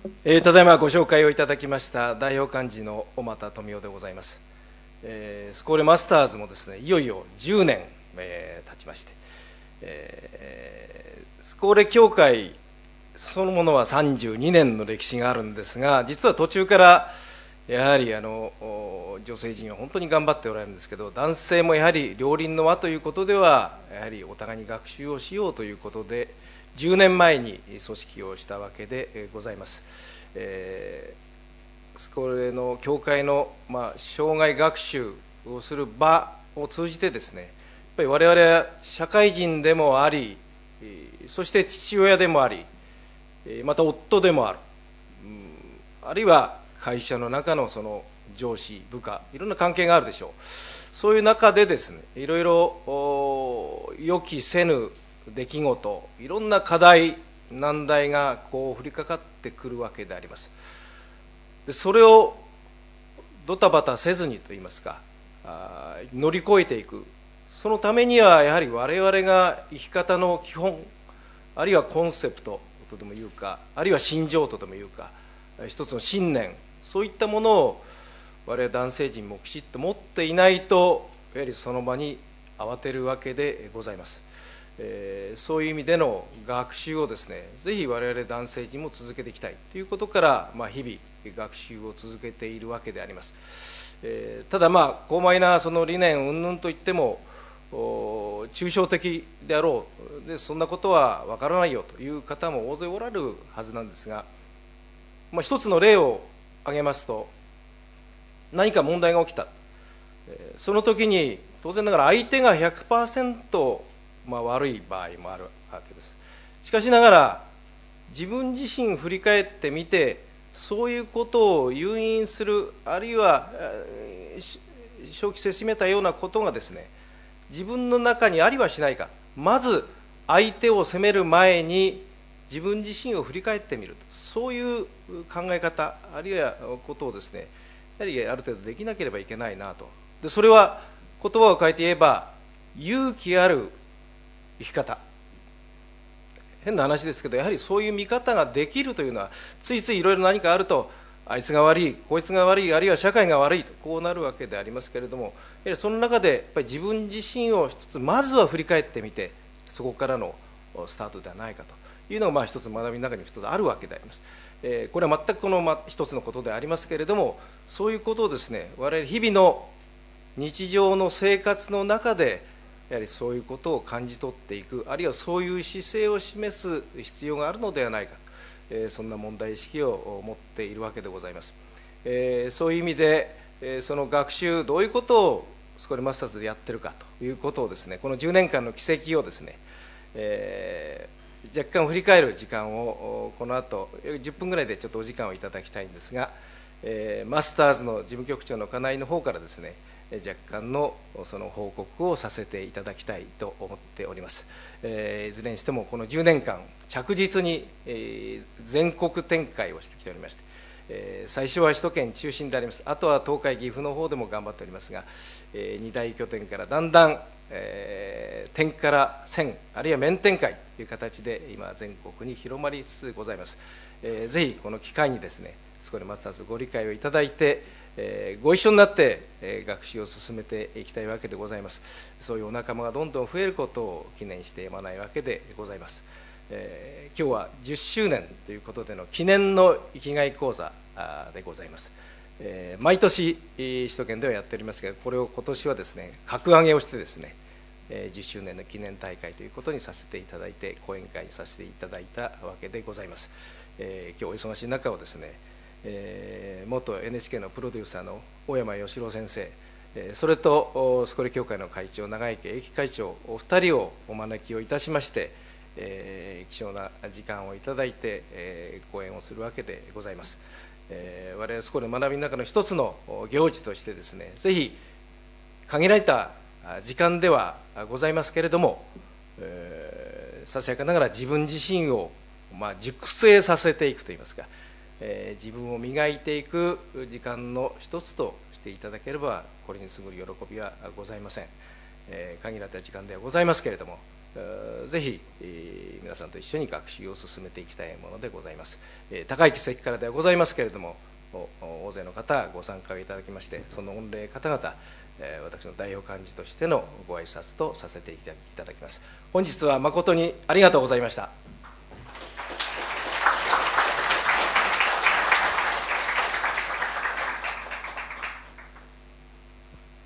ただいまご紹介をいただきました代表幹事の小俣富夫でございます。スコーレマスターズもですね、いよいよ10年、経ちまして、スコーレ協会そのものは32年の歴史があるんですが、実は途中からやはり女性陣は本当に頑張っておられるんですけど、男性もやはり両輪の輪ということではやはりお互いに学習をしようということで10年前に組織をしたわけでございます。スコーレの協会の、生涯学習をする場を通じてですね、やっぱり我々は社会人でもあり、そして父親でもあり、また夫でもある、あるいは会社の中のその上司部下、いろんな関係があるでしょう。そういう中でですね、いろいろ予期せぬ出来事、いろんな課題難題がこう降りかかってくるわけであります。でそれをドタバタせずにといいますか、乗り越えていく、そのためにはやはり我々が生き方の基本、あるいはコンセプトとでもいうか、あるいは信条とでもいうか、一つの信念、そういったものを我々男性陣もきちっと持っていないと、やはりその場に慌てるわけでございます。そういう意味での学習をですね、ぜひ我々男性陣も続けていきたいということから、日々学習を続けているわけであります。ただ高邁なその理念云々といっても抽象的であろう、でそんなことは分からないよという方も大勢おられるはずなんですが、一つの例を挙げますと、何か問題が起きた、その時に当然ながら相手が 100%、悪い場合もあるわけです。しかしながら自分自身振り返ってみて、そういうことを誘引する、あるいは正気せしめたようなことがですね、自分の中にありはしないか、まず相手を責める前に自分自身を振り返ってみる、そういう考え方、あるいはことをですね、やはりある程度できなければいけないなと。でそれは言葉を変えて言えば勇気ある生き方、変な話ですけど、やはりそういう見方ができるというのは、ついついいろいろ何かあると、あいつが悪い、こいつが悪い、あるいは社会が悪いとこうなるわけでありますけれども、やはりその中でやっぱり自分自身を一つまずは振り返ってみて、そこからのスタートではないかというのが一つ学びの中に一つあるわけであります。これは全くこの一つのことでありますけれども、そういうことをですね、我々日々の日常の生活の中でやはりそういうことを感じ取っていく、あるいはそういう姿勢を示す必要があるのではないか、そんな問題意識を持っているわけでございます。そういう意味で、その学習、どういうことをスコーレマスターズでやってるかということをですね、この10年間の軌跡をですね、若干振り返る時間をこの後10分ぐらいでちょっとお時間をいただきたいんですが、マスターズの事務局長の金井の方からですね、若干のその報告をさせていただきたいと思っております。いずれにしてもこの10年間着実に全国展開をしてきておりまして、最初は首都圏中心であります。あとは東海岐阜の方でも頑張っておりますが、2大拠点からだんだん点から線、あるいは面展開という形で今全国に広まりつつございます。ぜひこの機会にですね、スコーレマスターズご理解をいただいて、ご一緒になって、学習を進めていきたいわけでございます。そういうお仲間がどんどん増えることを記念してやまないわけでございます。今日は10周年ということでの記念の生きがい講座でございます。毎年首都圏ではやっておりますが、これを今年はですね、格上げをしてですね、10周年の記念大会ということにさせていただいて、講演会にさせていただいたわけでございます。今日お忙しい中をですね、元 NHK のプロデューサーの大山義郎先生、それとスコーレ協会の会長、長池英樹会長、お二人をお招きをいたしまして、貴重な時間をいただいて、講演をするわけでございます。我々スコーレ学びの中の一つの行事としてですね、ぜひ限られた時間ではございますけれども、ささやかながら自分自身を熟成させていくといいますか、自分を磨いていく時間の一つとしていただければ、これにすぐる喜びはございません。限られた時間ではございますけれども、 ぜひ皆さんと一緒に学習を進めていきたいものでございます。高い席からではございますけれども、大勢の方ご参加いただきまして、その御礼方々、私の代表幹事としてのご挨拶とさせていただきます。本日は誠にありがとうございました。